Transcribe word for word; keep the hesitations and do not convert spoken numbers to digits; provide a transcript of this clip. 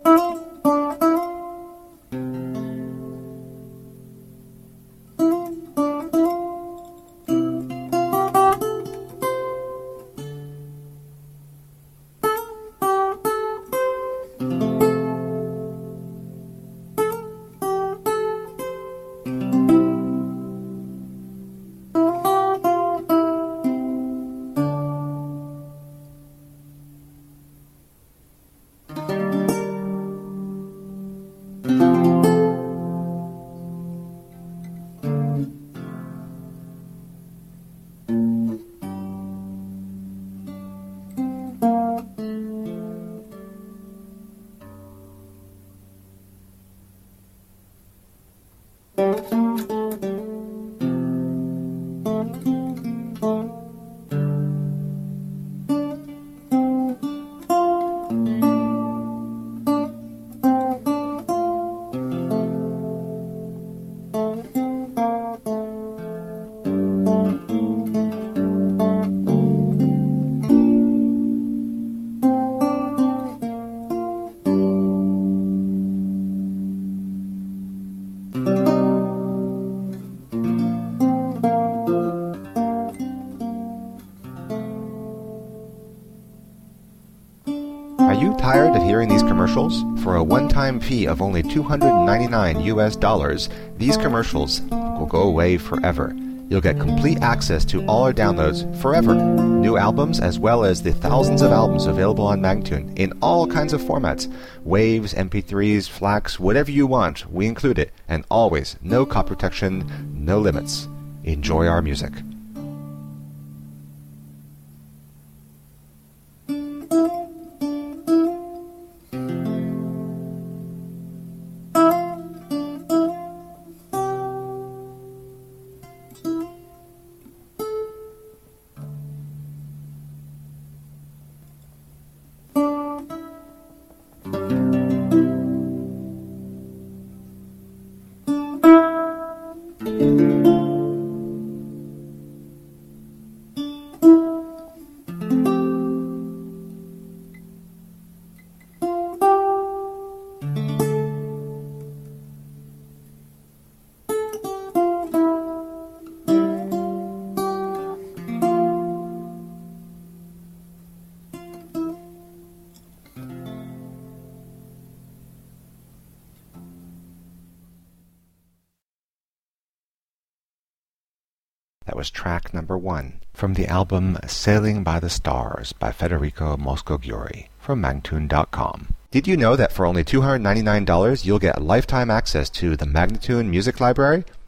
Are you tired of hearing these commercials? For a one-time fee of only two hundred ninety-nine U S dollars, these commercials will go away forever. You'll get complete access to all our downloads forever. New albums as well as the thousands of albums available on Magnatune in all kinds of formats. Waves, M P threes, FLACs, whatever you want, we include it. And always, no copy protection, no limits. Enjoy our music. That was track number one from the album Sailing by the Stars by Federico Moscogiuri from Magnatune dot com. Did you know that for only two hundred ninety-nine dollars you'll get lifetime access to the Magnatune Music Library?